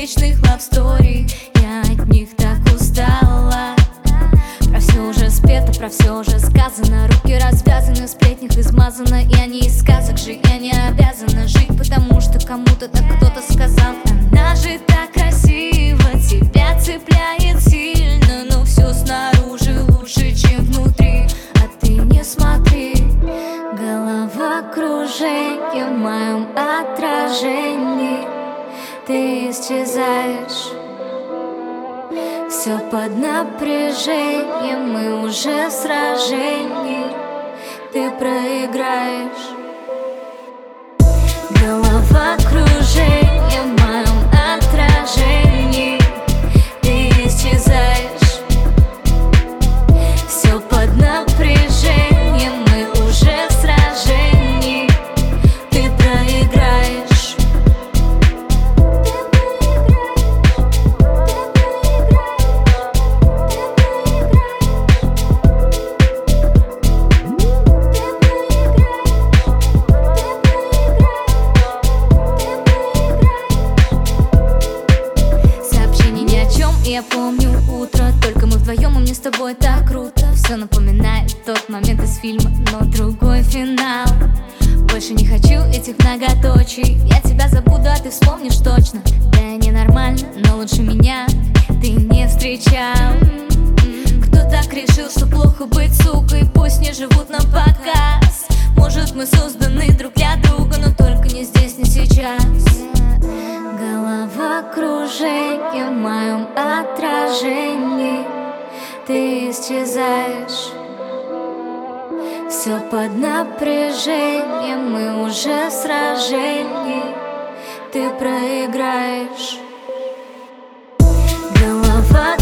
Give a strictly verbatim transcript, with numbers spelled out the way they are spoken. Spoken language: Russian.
бесконечных лавсторий. Я от них так устала. Про все уже спето, про все уже сказано. Руки развязаны, в сплетнях измазано. Я не из сказок же, я не обязана жить, потому что кому-то так кто-то сказал. Она же так красиво, тебя цепляет сильно, но все снаружи лучше, чем внутри. А ты не смотри, головокружение в моем отражении. Ты исчезаешь, все под напряжением, мы уже в сражении. Ты проиграешь. Головокружение в моем отражении. Ты исчезаешь, все под напряжением, мы уже в сражении. Ты проиграешь. Я помню утро, только мы вдвоем, и мне с тобой так круто. Все напоминает тот момент из фильма, но другой финал. Больше не хочу этих многоточий. Я тебя забуду, а ты вспомнишь точно. Да ненормально, но лучше меня ты не встречал. Кто так решил, что плохо быть сукой? Пусть не живут на показ. Может, мы созданы друг для друга, но только не здесь, не сейчас. Головокружение в моем отражении. Ты исчезаешь, все под напряжением, мы уже в сражении. Ты проиграешь. Голова